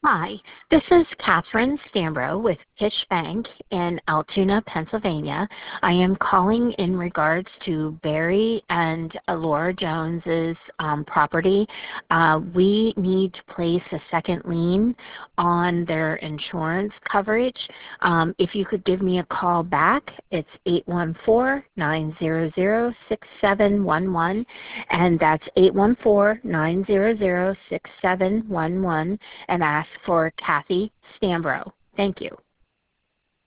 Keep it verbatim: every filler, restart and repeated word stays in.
Hi, this is Catherine Stambro with Fish Bank in Altoona, Pennsylvania. I am calling in regards to Barry and Laura Jones's um, property. Uh, we need to place a second lien on their insurance coverage. Um, if you could give me a call back, it's eight one four, nine zero zero, six seven one one, and that's eight one four, nine zero zero, six seven one one, and ask for Kathy Stambro. Thank you.